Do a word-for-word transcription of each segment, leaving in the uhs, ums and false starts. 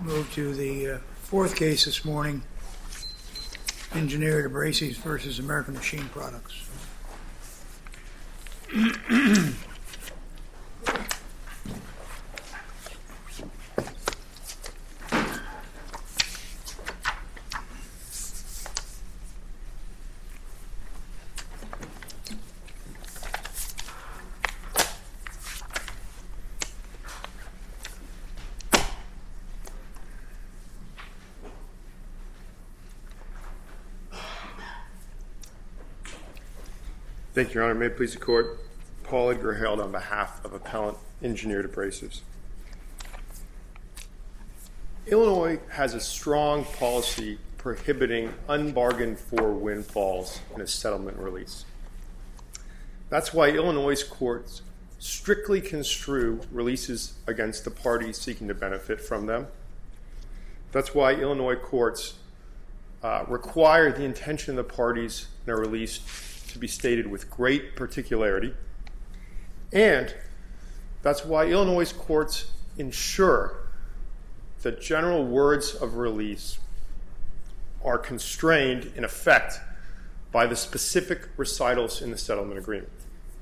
Move to the uh, fourth case this morning, Engineered Abrasives versus American Machine Products. Thank you, Your Honor. May it please the Court. Paul Edgar Held on behalf of Appellant Engineered Abrasives. Illinois has a strong policy prohibiting unbargained for windfalls in a settlement release. That's why Illinois courts strictly construe releases against the parties seeking to benefit from them. That's why Illinois courts uh, require the intention of the parties in a release to be stated with great particularity. And that's why Illinois courts ensure that general words of release are constrained in effect by the specific recitals in the settlement agreement.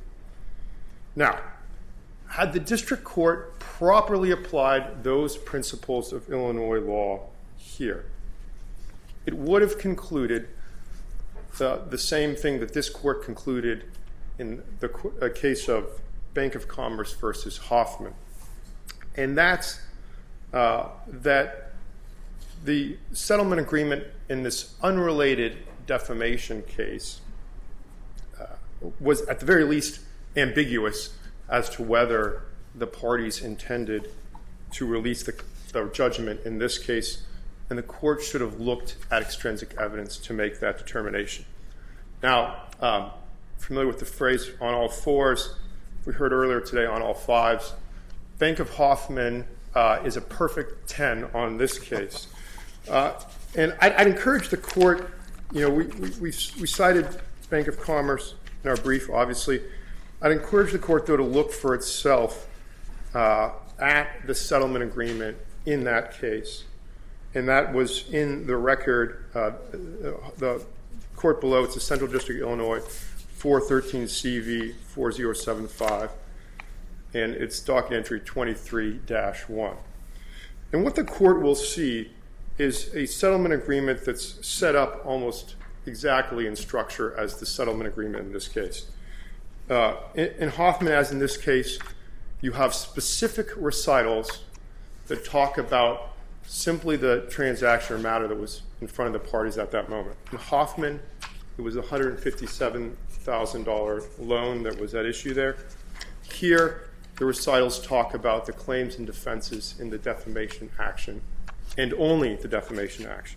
Now, had the district court properly applied those principles of Illinois law here, it would have concluded The, the same thing that this court concluded in the uh, case of Bank of Commerce versus Hoffman. And that's uh, that the settlement agreement in this unrelated defamation case uh, was at the very least ambiguous as to whether the parties intended to release the, the judgment in this case, and the court should have looked at extrinsic evidence to make that determination. Now, um, familiar with the phrase on all fours, we heard earlier today on all fives. Bank of Hoffman uh, is a perfect ten on this case. Uh, and I'd, I'd encourage the court, you know, we, we, we, we cited Bank of Commerce in our brief, obviously. I'd encourage the court, though, to look for itself uh, at the settlement agreement in that case. And that was in the record, uh, the court below. It's the Central District of Illinois, four thirteen C V four zero seven five, and it's docket entry twenty-three dash one. And what the court will see is a settlement agreement that's set up almost exactly in structure as the settlement agreement in this case. Uh, in, in Hoffman, as in this case, you have specific recitals that talk about simply the transaction or matter that was in front of the parties at that moment. In Hoffman, it was a one hundred fifty-seven thousand dollars loan that was at issue there. Here, the recitals talk about the claims and defenses in the defamation action, and only the defamation action.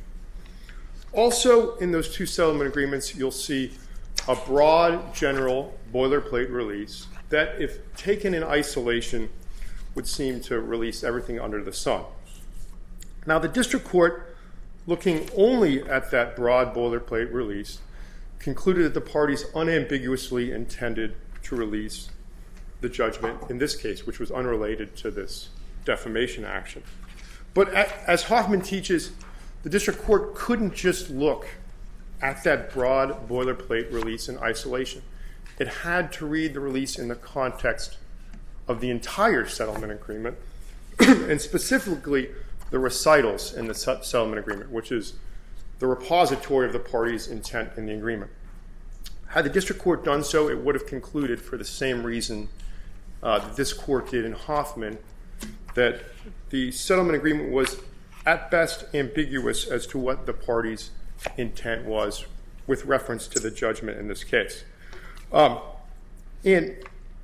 Also, in those two settlement agreements, you'll see a broad, general boilerplate release that, if taken in isolation, would seem to release everything under the sun. Now, the district court, looking only at that broad boilerplate release, concluded that the parties unambiguously intended to release the judgment in this case, which was unrelated to this defamation action. But as Hoffman teaches, the district court couldn't just look at that broad boilerplate release in isolation. It had to read the release in the context of the entire settlement agreement, and specifically the recitals in the settlement agreement, which is the repository of the parties' intent in the agreement. Had the district court done so, it would have concluded, for the same reason uh, that this court did in Hoffman, that the settlement agreement was at best ambiguous as to what the parties' intent was with reference to the judgment in this case. Um, in,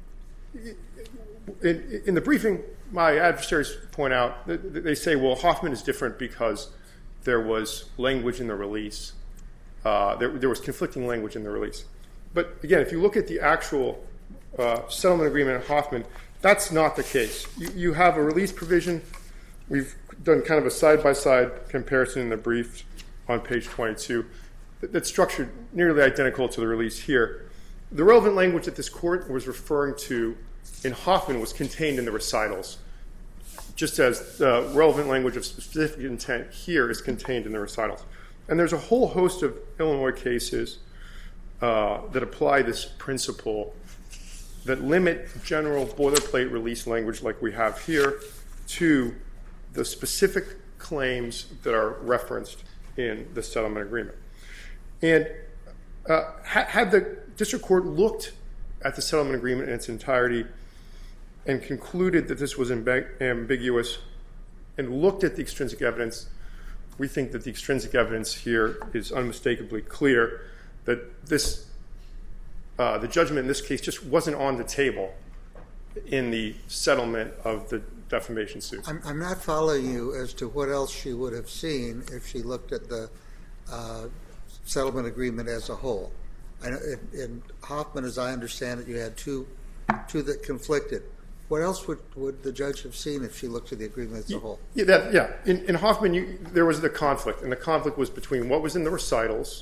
in, in the briefing, my adversaries point out, that they say, well, Hoffman is different because there was language in the release. Uh, there, there was conflicting language in the release. But again, if you look at the actual uh, settlement agreement in Hoffman, that's not the case. You, you have a release provision. We've done kind of a side-by-side comparison in the brief on page twenty-two that's structured nearly identical to the release here. The relevant language that this court was referring to in Hoffman was contained in the recitals. just as the relevant language of specific intent here is contained in the recitals. And there's a whole host of Illinois cases uh, that apply this principle that limit general boilerplate release language like we have here to the specific claims that are referenced in the settlement agreement. And uh, ha- had the district court looked at the settlement agreement in its entirety and concluded that this was amb- ambiguous and looked at the extrinsic evidence, we think that the extrinsic evidence here is unmistakably clear that this, uh, the judgment in this case just wasn't on the table in the settlement of the defamation suit. I'm, I'm not following you as to what else she would have seen if she looked at the uh, settlement agreement as a whole. I know in, in Hoffman, as I understand it, you had two, two that conflicted. What else would, would the judge have seen if she looked at the agreement as a whole? Yeah, that, yeah. In, in Hoffman, you, there was the conflict, and the conflict was between what was in the recitals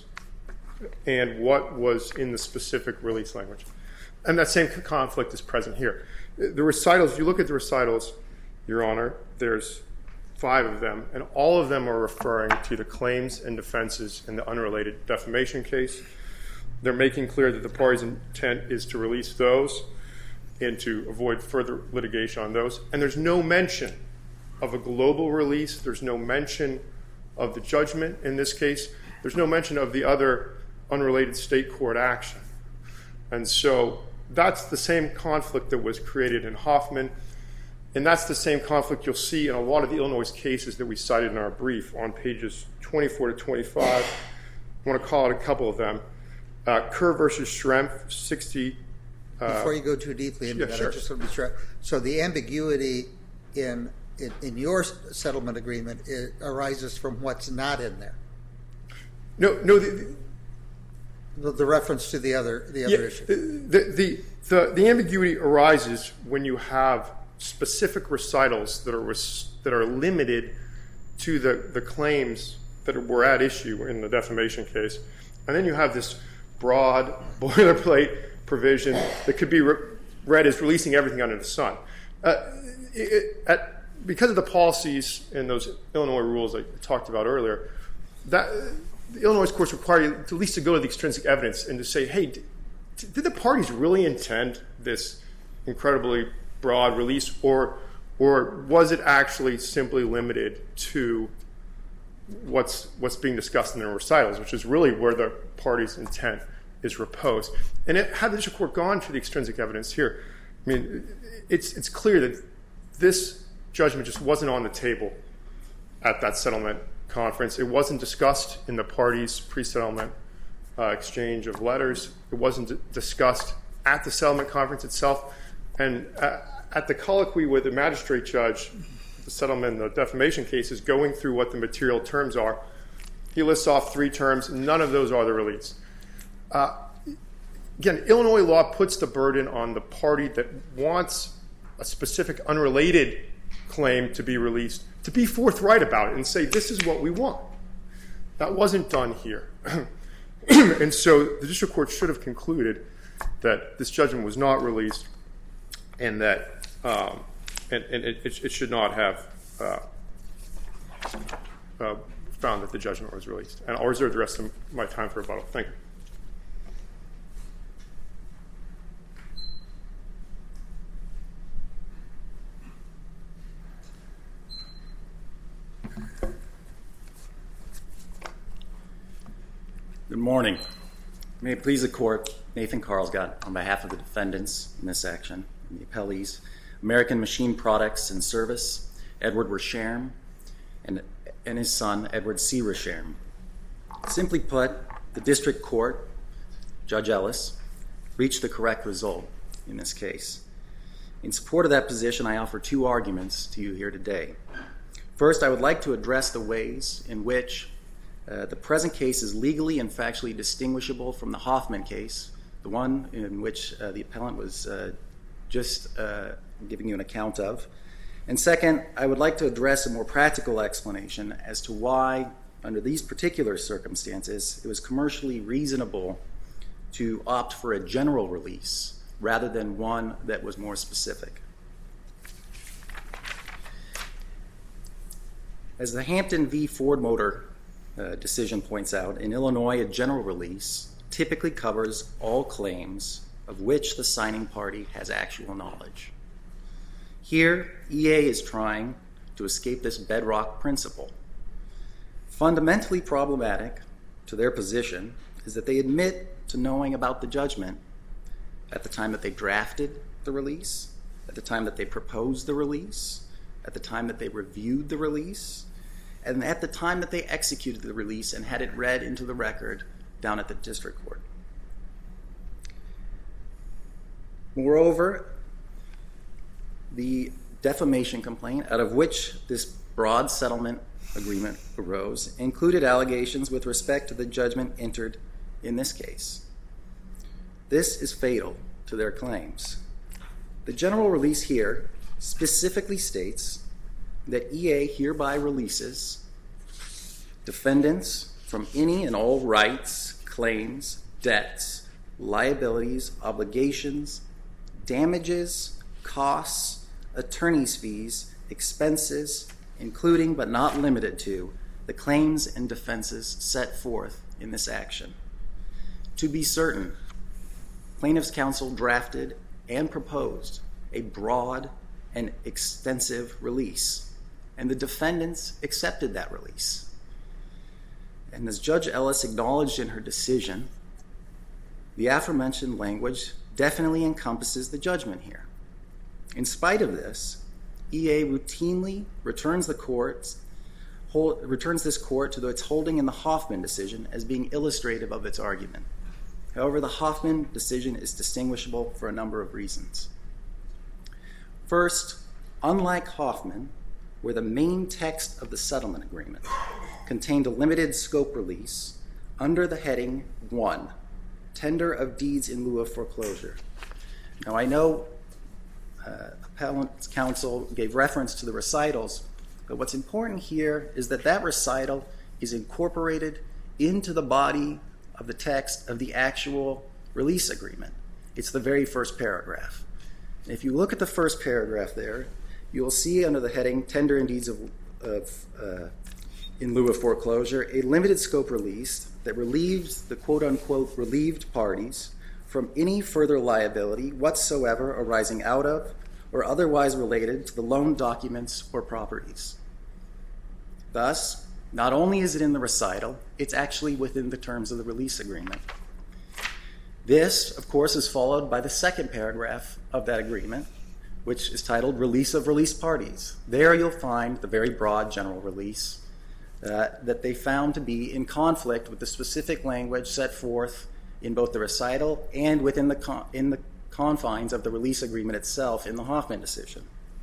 and what was in the specific release language. And that same conflict is present here. The recitals, if you look at the recitals, Your Honor, there's five of them, and all of them are referring to the claims and defenses in the unrelated defamation case. They're making clear that the party's intent is to release those and to avoid further litigation on those. And there's no mention of a global release. There's no mention of the judgment in this case. There's no mention of the other unrelated state court action. And so that's the same conflict that was created in Hoffman, and that's the same conflict you'll see in a lot of the Illinois cases that we cited in our brief on pages twenty-four to twenty-five. I want to call out a couple of them. Uh, Kerr versus Schrempf, sixty. Uh, Before you go too deeply into yeah, that, sure. I just want to be sure. So the ambiguity in in, in your settlement agreement it arises from what's not in there. No, no. The, the, the reference to the other the other yeah, issue. The, the the the ambiguity arises when you have specific recitals that are res, that are limited to the the claims that were at issue in the defamation case, and then you have this broad boilerplate provision that could be re- read as releasing everything under the sun. Uh, it, it, at, because of the policies and those Illinois rules I talked about earlier, that the Illinois courts require you to at least to go to the extrinsic evidence and to say, hey, did, did the parties really intend this incredibly broad release, or or was it actually simply limited to what's what's being discussed in the recitals, which is really where the party's intent is reposed. And it, had the district court gone to the extrinsic evidence here, I mean, it's it's clear that this judgment just wasn't on the table at that settlement conference. It wasn't discussed in the parties' pre-settlement uh, exchange of letters. It wasn't d- discussed at the settlement conference itself. And uh, at the colloquy with the magistrate judge, the settlement, the defamation cases, going through what the material terms are, he lists off three terms. None of those are the release. Uh, again, Illinois law puts the burden on the party that wants a specific unrelated claim to be released to be forthright about it and say, this is what we want. That wasn't done here. And so the district court should have concluded that this judgment was not released and that um, and, and it, it should not have uh, uh, found that the judgment was released. And I'll reserve the rest of my time for rebuttal. Thank you. Good morning. May it please the court, Nathan Carlsgott on behalf of the defendants in this action, and the appellees, American Machine Products and Service, Edward Rescherm, and, and his son, Edward C. Rescherm. Simply put, the district court, Judge Ellis, reached the correct result in this case. In support of that position, I offer two arguments to you here today. First, I would like to address the ways in which Uh, the present case is legally and factually distinguishable from the Hoffman case, the one in which uh, the appellant was uh, just uh, giving you an account of. And second, I would like to address a more practical explanation as to why, under these particular circumstances, it was commercially reasonable to opt for a general release rather than one that was more specific. As the Hampton v. Ford Motor uh, decision points out, in Illinois, a general release typically covers all claims of which the signing party has actual knowledge. Here, E A is trying to escape this bedrock principle. Fundamentally problematic to their position is that they admit to knowing about the judgment at the time that they drafted the release, at the time that they proposed the release, at the time that they reviewed the release, and at the time that they executed the release and had it read into the record down at the district court. Moreover, the defamation complaint, out of which this broad settlement agreement arose, included allegations with respect to the judgment entered in this case. This is fatal to their claims. The general release here specifically states that E A hereby releases defendants from any and all rights, claims, debts, liabilities, obligations, damages, costs, attorney's fees, expenses, including but not limited to the claims and defenses set forth in this action. To be certain, plaintiffs' counsel drafted and proposed a broad and extensive release, and the defendants accepted that release. And as Judge Ellis acknowledged in her decision, the aforementioned language definitely encompasses the judgment here. In spite of this, E A routinely returns the court's hold, returns this court to its holding in the Hoffman decision as being illustrative of its argument. However, the Hoffman decision is distinguishable for a number of reasons. First, unlike Hoffman, where the main text of the settlement agreement contained a limited scope release under the heading one, Tender of Deeds in lieu of foreclosure. Now, I know uh, appellant's counsel gave reference to the recitals, but what's important here is that that recital is incorporated into the body of the text of the actual release agreement. It's the very first paragraph. And if you look at the first paragraph there, you'll see under the heading Tender and Deeds of, of uh, in lieu of foreclosure, a limited scope release that relieves the quote-unquote relieved parties from any further liability whatsoever arising out of or otherwise related to the loan documents or properties. Thus, not only is it in the recital, it's actually within the terms of the release agreement. This, of course, is followed by the second paragraph of that agreement, which is titled Release of Released Parties. There you'll find the very broad general release uh, that they found to be in conflict with the specific language set forth in both the recital and within the con- in the confines of the release agreement itself in the Hoffman decision.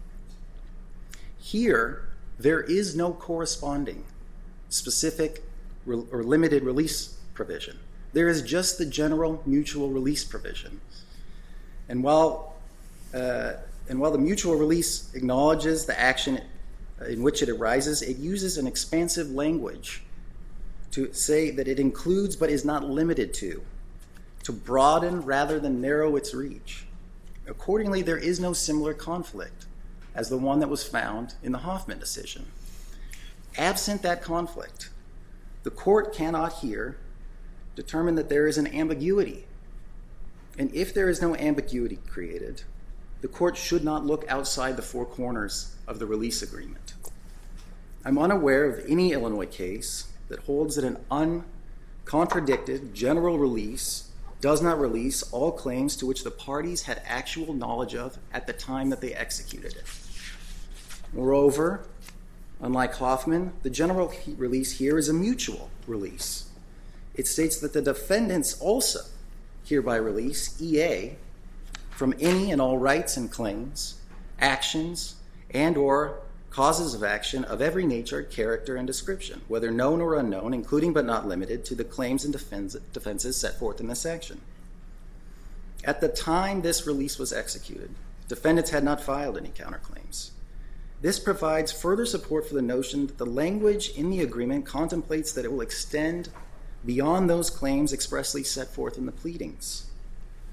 Here, there is no corresponding specific re- or limited release provision. There is just the general mutual release provision. And while uh, and while the mutual release acknowledges the action in which it arises, it uses an expansive language to say that it includes but is not limited to, to broaden rather than narrow its reach. Accordingly, there is no similar conflict as the one that was found in the Hoffman decision. Absent that conflict, the court cannot here determine that there is an ambiguity. And if there is no ambiguity created, the court should not look outside the four corners of the release agreement. I'm unaware of any Illinois case that holds that an uncontradicted general release does not release all claims to which the parties had actual knowledge of at the time that they executed it. Moreover, unlike Hoffman, the general release here is a mutual release. It states that the defendants also hereby release E A from any and all rights and claims, actions, and or causes of action of every nature, character, and description, whether known or unknown, including but not limited to the claims and defense, defenses set forth in this action. At the time this release was executed, defendants had not filed any counterclaims. This provides further support for the notion that the language in the agreement contemplates that it will extend beyond those claims expressly set forth in the pleadings.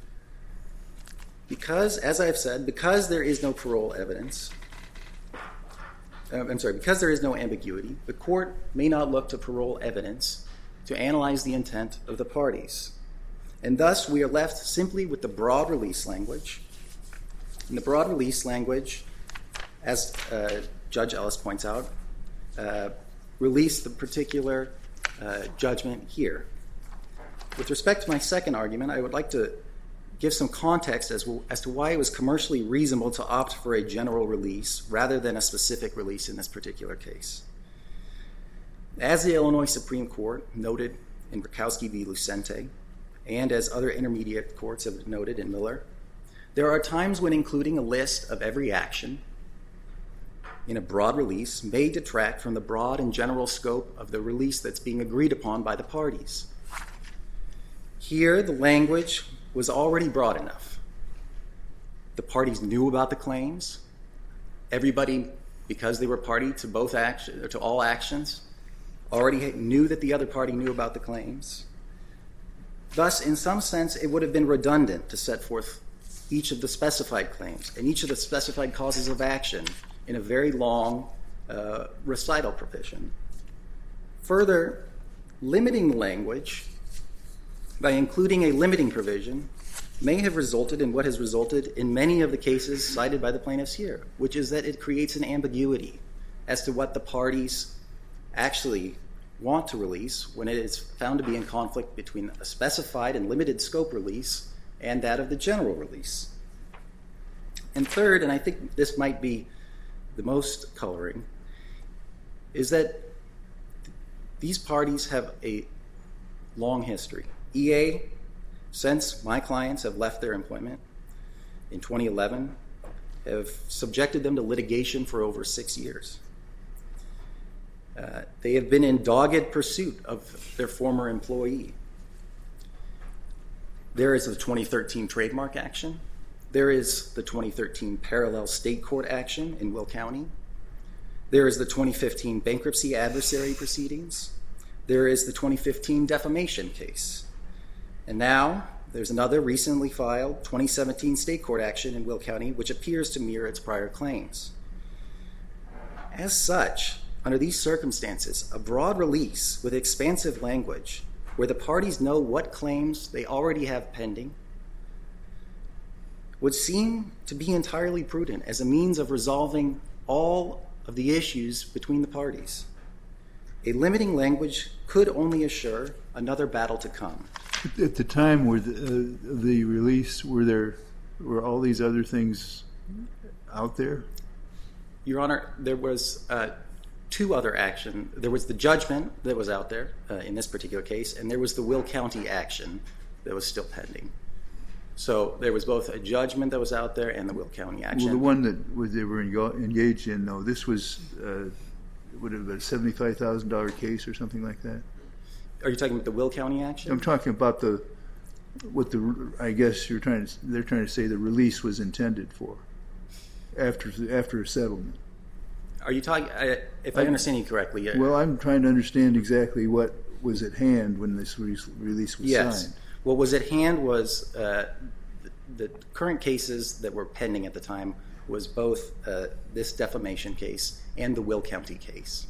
Because, as I have said, because there is no parole evidence, um, I'm sorry, because there is no ambiguity, the court may not look to parole evidence to analyze the intent of the parties. And thus, we are left simply with the broad release language. And the broad release language, as uh, Judge Ellis points out, uh, released the particular uh, judgment here. With respect to my second argument, I would like to give some context as, w- as to why it was commercially reasonable to opt for a general release rather than a specific release in this particular case. As the Illinois Supreme Court noted in Rakowski v. Lucente, and as other intermediate courts have noted in Miller, there are times when including a list of every action in a broad release may detract from the broad and general scope of the release that's being agreed upon by the parties. Here, the language was already broad enough. The parties knew about the claims. Everybody, because they were party to both action, or to all actions, already knew that the other party knew about the claims. Thus, in some sense, it would have been redundant to set forth each of the specified claims and each of the specified causes of action in a very long uh, recital provision. Further, limiting the language by including a limiting provision may have resulted in what has resulted in many of the cases cited by the plaintiffs here, which is that it creates an ambiguity as to what the parties actually want to release when it is found to be in conflict between a specified and limited scope release and that of the general release. And third, and I think this might be the most coloring, is that these parties have a long history. E A, since my clients have left their employment in twenty eleven, have subjected them to litigation for over six years. Uh, they have been in dogged pursuit of their former employee. There is the twenty thirteen trademark action. There is the twenty thirteen parallel state court action in Will County. There is the twenty fifteen bankruptcy adversary proceedings. There is the twenty fifteen defamation case. And now there's another recently filed twenty seventeen state court action in Will County, which appears to mirror its prior claims. As such, under these circumstances, a broad release with expansive language where the parties know what claims they already have pending would seem to be entirely prudent as a means of resolving all of the issues between the parties. A limiting language could only assure another battle to come. At the time where the, uh, the release, were there were all these other things out there? Your Honor, there was uh, two other action. There was the judgment that was out there uh, in this particular case, and there was the Will County action that was still pending. So there was both a judgment that was out there and the Will County action. Well, the one that was, they were engaged in, though, this was uh, would have been a seventy-five thousand dollars case or something like that? Are you talking about the Will County action? I'm talking about the what the I guess you're trying to they're trying to say the release was intended for after after a settlement. Are you talking? Uh, if I, I understand you correctly, uh, well, I'm trying to understand exactly what was at hand when this re- release was yes. signed. What was at hand was uh, the, the current cases that were pending at the time was both uh, this defamation case and the Will County case.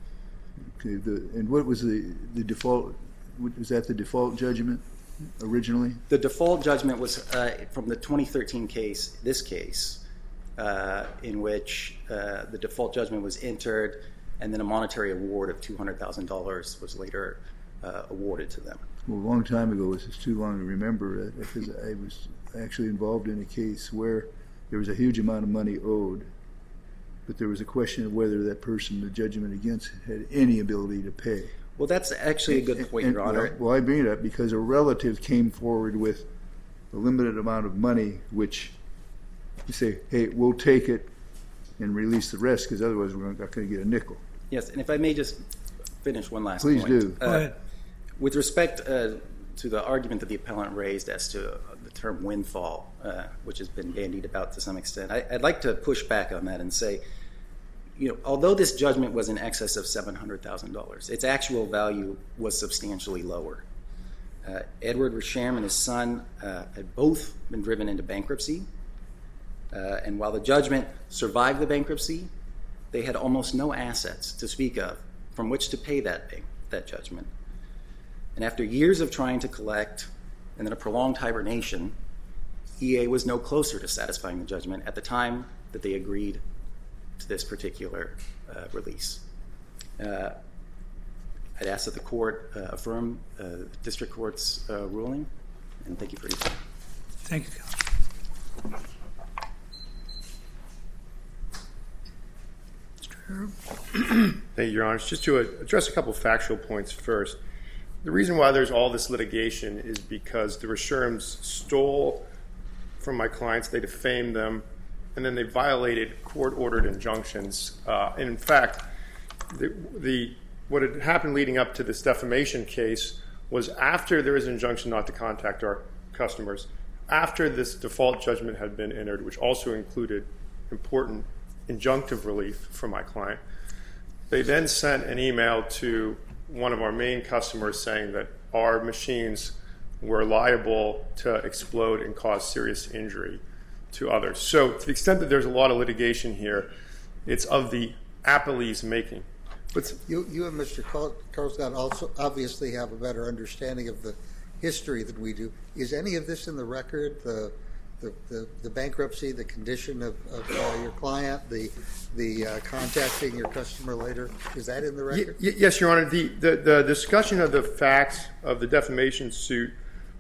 Okay, the, and what was the, the default? Was that the default judgment originally? The default judgment was uh, from the twenty thirteen case, this case, uh, in which uh, the default judgment was entered and then a monetary award of two hundred thousand dollars was later uh, awarded to them. Well, a long time ago, this is too long to remember, because I was actually involved in a case where there was a huge amount of money owed, but there was a question of whether that person, the judgment against, had any ability to pay. Well, that's actually a good point, and, Your Honor. Well, well, I bring it up because a relative came forward with a limited amount of money, which you say, hey, we'll take it and release the rest, because otherwise we're not going to get a nickel. Yes, and if I may just finish one last Please point. do. Uh, Go ahead. With respect uh, to the argument that the appellant raised as to uh, the term windfall, uh, which has been bandied about to some extent, I, I'd like to push back on that and say, you know, although this judgment was in excess of seven hundred thousand dollars, its actual value was substantially lower. Uh, Edward Rasham and his son uh, had both been driven into bankruptcy, uh, and while the judgment survived the bankruptcy, they had almost no assets to speak of from which to pay that, that judgment. And after years of trying to collect and then a prolonged hibernation, E A was no closer to satisfying the judgment at the time that they agreed to this particular uh, release. Uh, I'd ask that the court uh, affirm uh, the district court's uh, ruling, and thank you for your time. Thank you, counsel. Mister Harrell? Thank you, Your Honor. Just to address a couple of factual points first. The reason why there's all this litigation is because the Resherms stole from my clients, they defamed them, and then they violated court-ordered injunctions. Uh, and in fact, the, the what had happened leading up to this defamation case was after there was an injunction not to contact our customers, after this default judgment had been entered, which also included important injunctive relief from my client, they then sent an email to one of our main customers saying that our machines were liable to explode and cause serious injury to others. So to the extent that there's a lot of litigation here, it's of the appellee's making. But you, you and Mister Carlsgott also obviously have a better understanding of the history than we do. Is any of this in the record? The the, the, the bankruptcy, the condition of, of uh, your client, the the uh, contacting your customer later, is that in the record? Y- yes, Your Honor. The, the, the discussion of the facts of the defamation suit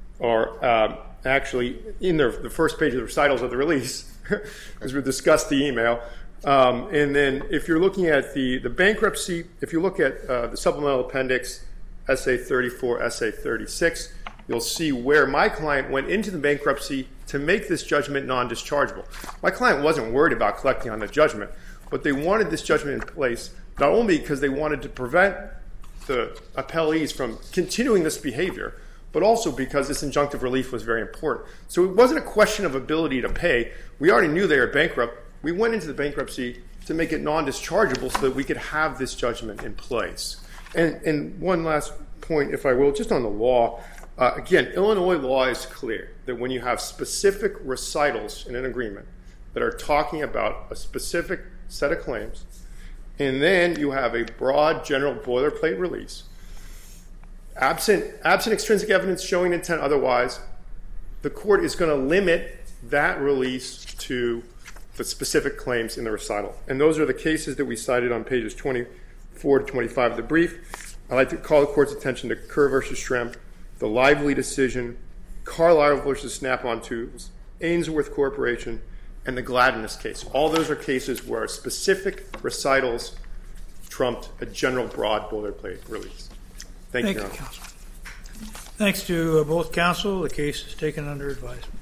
are uh, actually in the, the first page of the recitals of the release, as we discussed the email. Um, and then if you're looking at the, the bankruptcy, if you look at uh, the supplemental appendix, S A thirty-four, S A thirty-six, you'll see where my client went into the bankruptcy to make this judgment non-dischargeable. My client wasn't worried about collecting on the judgment, but they wanted this judgment in place not only because they wanted to prevent the appellees from continuing this behavior, but also because this injunctive relief was very important. So it wasn't a question of ability to pay. We already knew they were bankrupt. We went into the bankruptcy to make it non-dischargeable so that we could have this judgment in place. And, and one last point, if I will, just on the law. Uh, again, Illinois law is clear that when you have specific recitals in an agreement that are talking about a specific set of claims, and then you have a broad general boilerplate release, absent, absent extrinsic evidence showing intent otherwise, the court is going to limit that release to the specific claims in the recital. And those are the cases that we cited on pages twenty-four to twenty-five of the brief. I'd like to call the court's attention to Kerr versus Schremp, the Lively decision, Carlisle versus Snap-on Tubes, Ainsworth Corporation, and the Gladness case. All those are cases where specific recitals trumped a general broad boilerplate release. Thank, Thank you, you, Your Honor. counsel. Thanks to uh, both counsel. The case is taken under advisement.